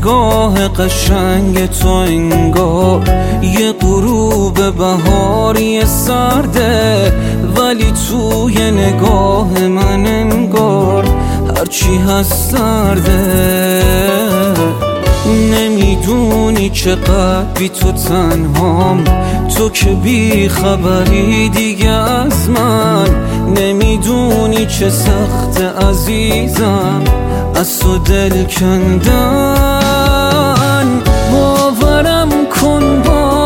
نگاه قشنگ تو انگار یه غروب بهاری سرده، ولی توی نگاه من انگار هرچی هست سرده. نمیدونی چقدر بی تو تنهام، تو که بی خبری دیگه از من. نمیدونی چه سخت عزیزم از تو دل کندن. باورم کن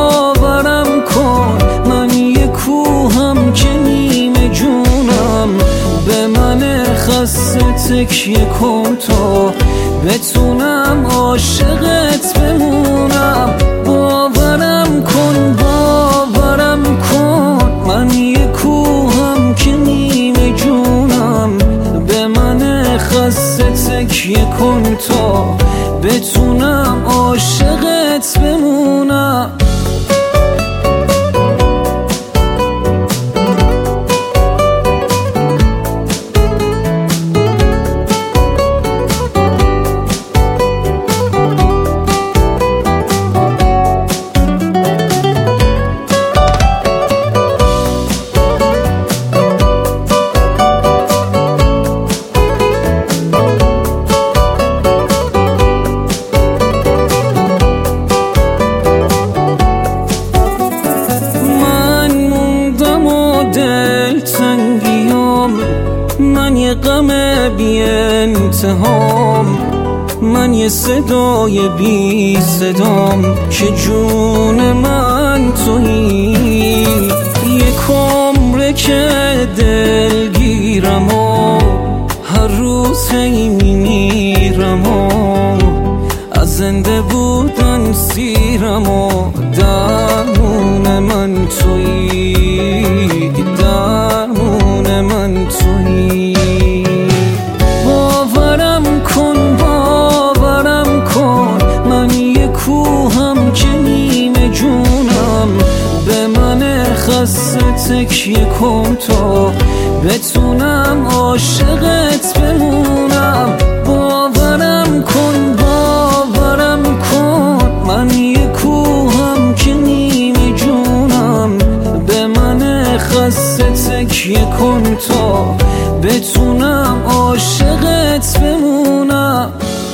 من یه کوهم که نیمه جونم. به من خسته تکیه کن تا بتونم عاشقت بمونم. باورم کن من یه کوهم که نیمه جونم. به من خسته تکیه کن تا بتونم عاشقت بمونم. من یه غم بی انتهام، من یه صدای بی صدام که جون من تویی. یک عمره که دلگیرم و هر روز هی میمیرم و از زنده بودن سیرم و درمون من تویی، درمون من تویی. باورم کن من یه کوهم که نیمه جونم. به من خسته تکیه کن تا بتونم عاشقت بمونم. باورم کن من یه کوهم که نیمه جونم. به من خسته تکیه کن تا بتونم عاشقت بمونم.